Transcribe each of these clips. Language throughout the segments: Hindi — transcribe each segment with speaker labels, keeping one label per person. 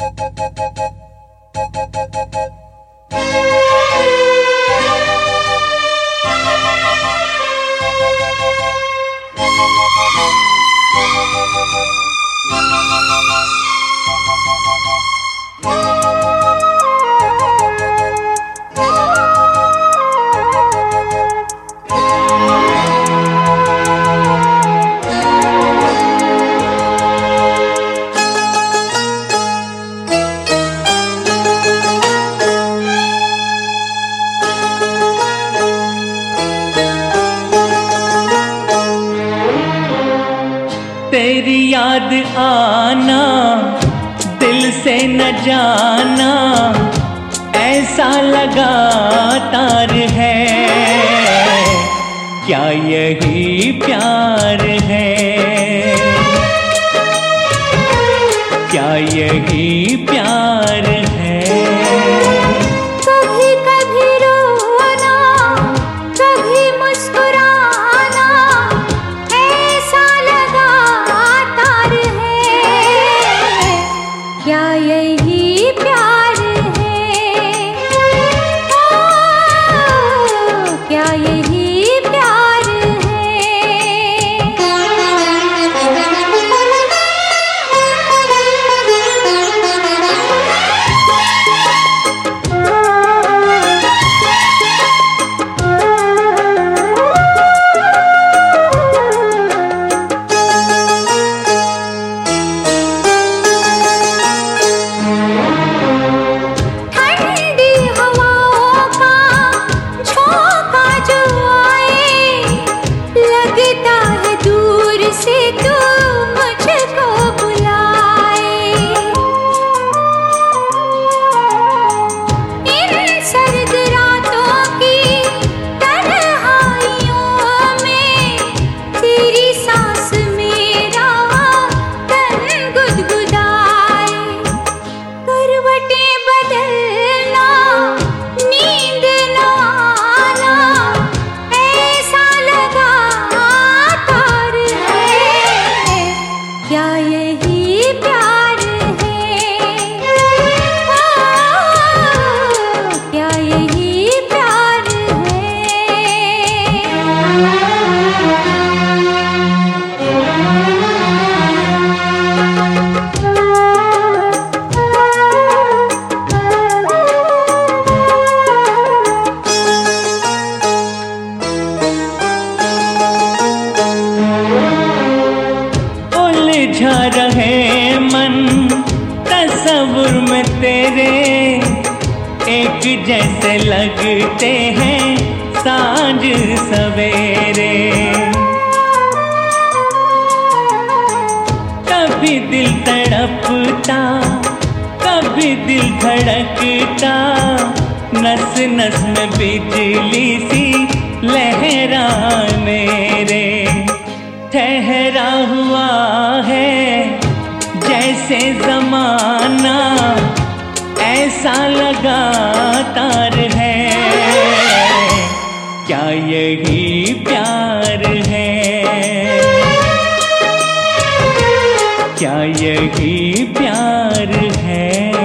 Speaker 1: तेरी याद आना दिल से न जाना ऐसा लगातार है, क्या यही प्यार है, क्या यही प्यार है।
Speaker 2: कभी कभी रोना कभी मुस्कुराना ऐसा लगातार है, क्या यही प्यार है, क्या यही प्यार है।
Speaker 1: उलझा रहे मन तस्वुर में तेरे, एक जैसे लगते हैं सांझ सवेरे। कभी दिल तड़पता कभी दिल धड़कता, नस नस में बिजली सी लहरा मेरे। ठहरा हुआ है जैसे जमाना ऐसा लगातार है, क्या यही प्यार है, क्या यही प्यार है।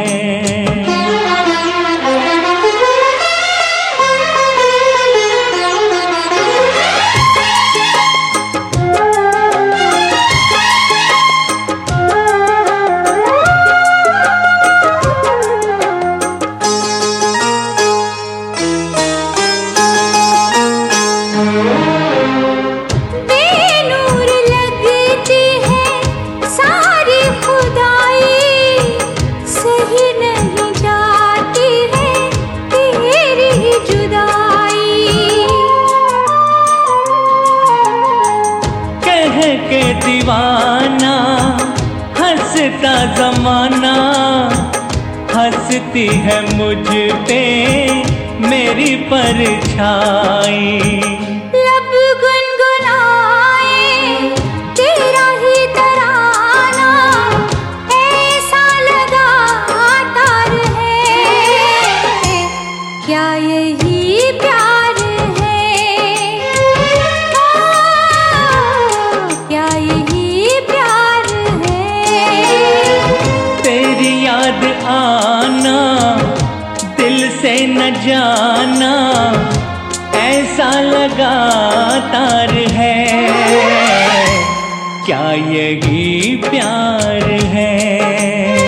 Speaker 1: के दीवाना हंसता जमाना, हंसती है मुझ पे मेरी परछाई।
Speaker 2: लब गुनगुनाए तेरा ही तराना ऐसा लगातार है, क्या यही प्यार है, क्या यही प्यार है।
Speaker 1: तेरी याद आना, दिल से न जाना, ऐसा लगातार है। क्या यही प्यार है?